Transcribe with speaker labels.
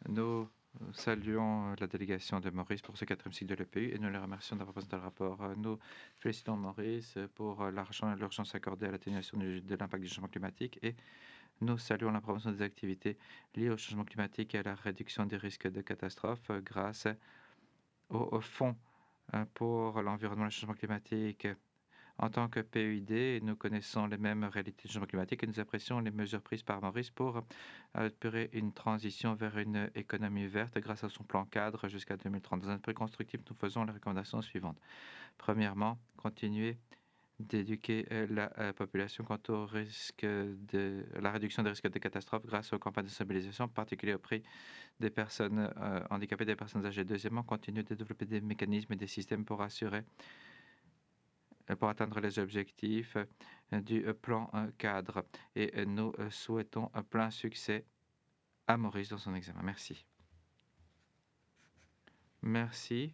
Speaker 1: Nous saluons la délégation de Maurice pour ce 4e cycle de l'EPU et nous les remercions d'avoir présenté le rapport. Nous félicitons Maurice pour l'argent et l'urgence accordée à l'atténuation de l'impact du changement climatique et nous saluons la promotion des activités liées au changement climatique et à la réduction des risques de catastrophes grâce au Fonds pour l'environnement et le changement climatique. En tant que PEID, nous connaissons les mêmes réalités du changement climatique et nous apprécions les mesures prises par Maurice pour opérer une transition vers une économie verte grâce à son plan cadre jusqu'à 2030. Dans un esprit constructif, nous faisons les recommandations suivantes. Premièrement, continuer d'éduquer la population quant au risque de la réduction des risques de catastrophes grâce aux campagnes de sensibilisation, en particulier auprès des personnes handicapées et des personnes âgées. Deuxièmement, continuer de développer des mécanismes et des systèmes pour atteindre les objectifs du plan cadre. Et nous souhaitons un plein succès à Maurice dans son examen. Merci. Merci.